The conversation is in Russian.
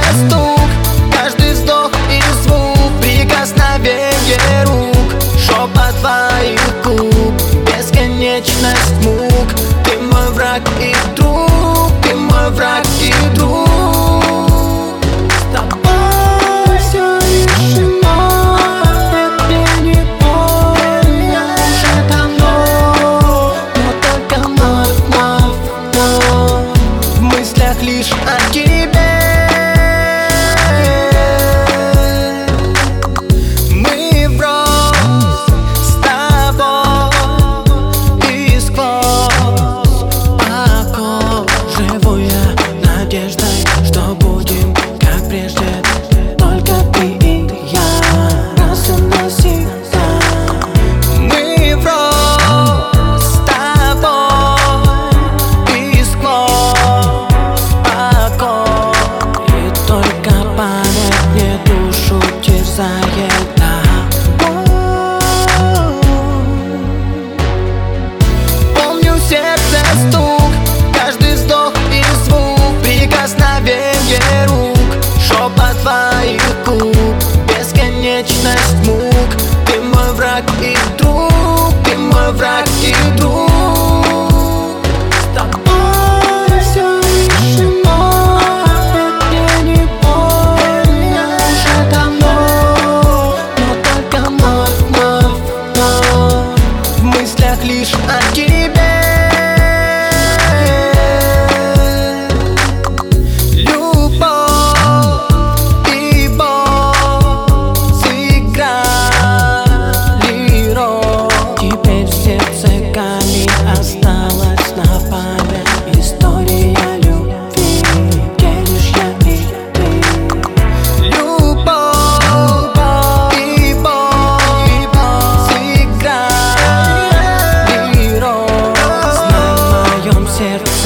стук, каждый вздох и звук, прикосновение рук, шепот твоих губ, бесконечность мук. Ты мой враг и друг, ты мой враг и друг. С тобой все решено, это мне не больно уже давно, но только вновь в мыслях лишь о тебе. Мы врозь с тобой и сквозь окно, живу я надеждой, что будем как прежде, только ты и я, раз и навсегда. Мы врозь с тобой и сквозь окно, и только память мне душу терзает. Помню сердце стук, каждый вздох и звук, прикосновение рук, шепот твоих губ, бесконечность мук. Ты мой враг и друг, ты мой враг и друг. С тобой все решено, это мне не больно уже давно, но только вновь в мыслях лишь о тебе. Осталась на память история любви, где лишь я и ты. Любовь и боль сыграли роль. Знай, в моем сердце